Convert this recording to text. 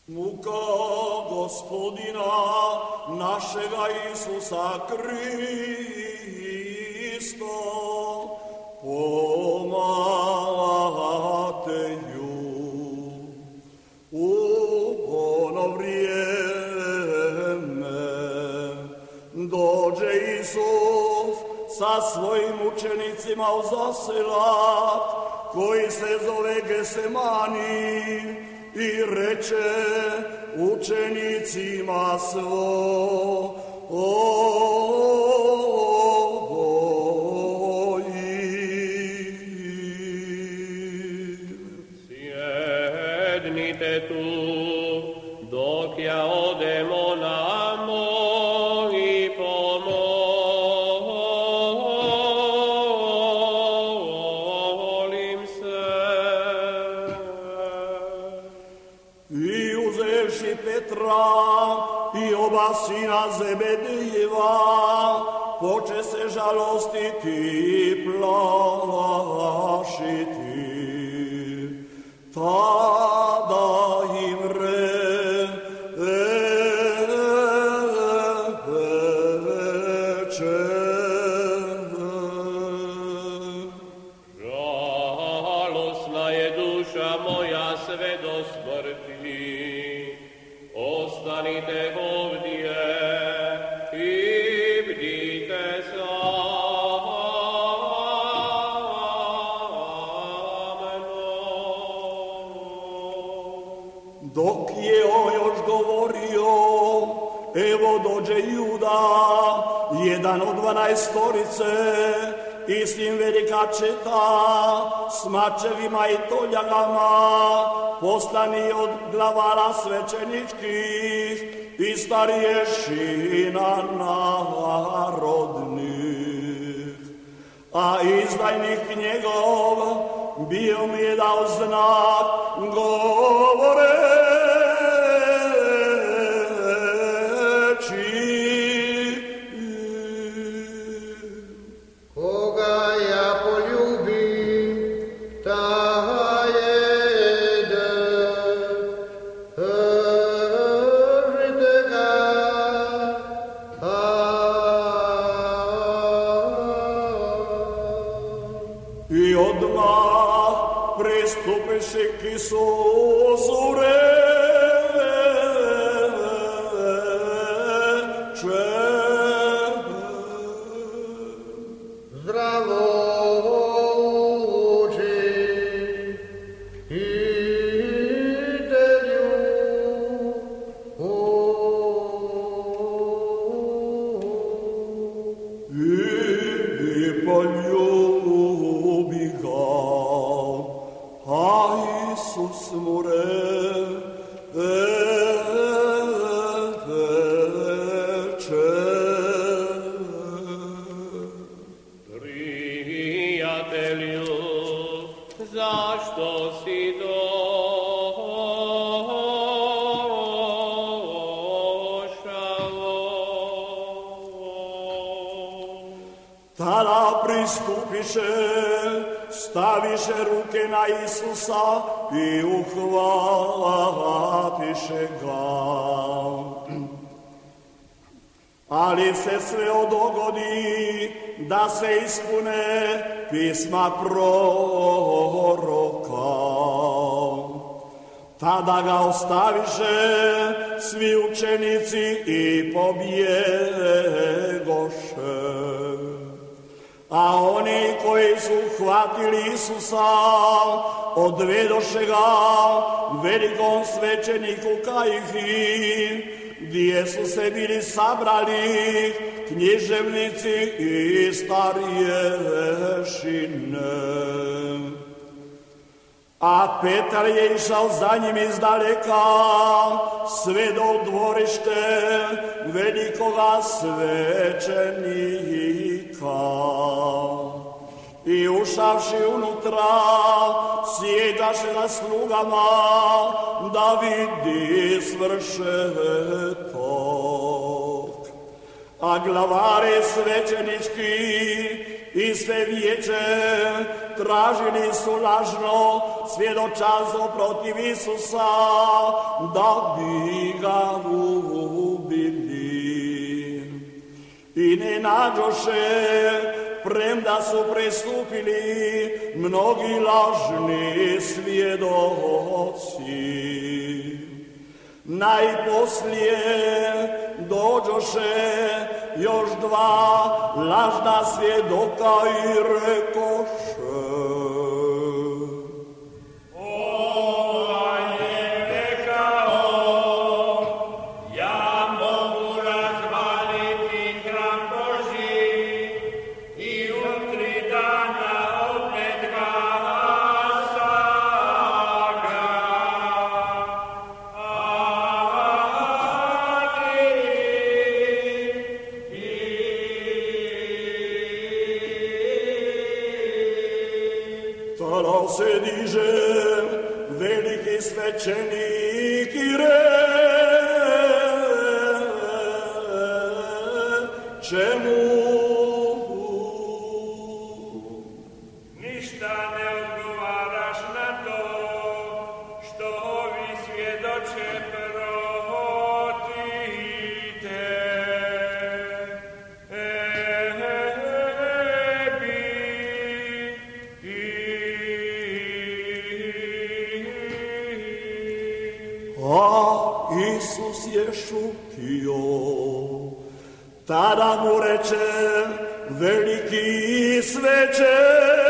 Muka Gospodina našega Isusa Krista, pomagatelju. U ono vrijeme dođe Isus sa svojim učenicima u zaselak koji se zove Gesemani i reče učenicima svojim: Sjednite tu dok ja odemo namo i pomolim se. I uzevši Petra i oba sina Zebedijeva, poče se žalostiti i plašiti. Tada im reče: Žalosna je duša moja sve do smrti. Ostanite ovdje i bdite sa mnom. Dok je on još govorio, evo dođe Juda, jedan od 12-torice, i s njim velika četa, s mačevima i toljagama, poslani od glavara svećeničkih i starješina narodnih. A izdajnik njegov bio mi je dao znak govoreći: Koga ja poljubim, taj jede, hržite ga. I odmah pristupiši k Isusu reče: Zdravo i poljubi ga. A Isus mu Prijatelju, zašto si došao? Tada pristupiše, staviše ruke na Isusa i uhvatiše ga. Ali se sve dogodi da se ispune pisma proroka. Tada ga ostaviše svi učenici i pobjegoše. A oni koji su uhvatili Isusa odvedoše ga velikom svećeniku Kajfi, gdje su se bili sabrali književnici i starješine. A Petar je išao za njim izdaleka sve do dvorište velikoga svećenika. I ušavši unutra, sjedaše na slugama da vidi svršetok. a glavare svećenički i sve vijeće tražili su lažno svjedočanstvo protiv Isusa, da bi ga ubili. I ne nađoše, premda su prestupili mnogi lažni svjedoci. Najposlije dođoše još dva lažna svjedoka i rekoše: Ovaj je rekao, ja mogu razvaliti hram Božji i u 3 dana opet ga tada se diže veliki svećenik i reče mu: ništa ne odgovaraš na to što ovi svjedoče protiv A Isus je šutio. Tada mu reče veliki svećenik: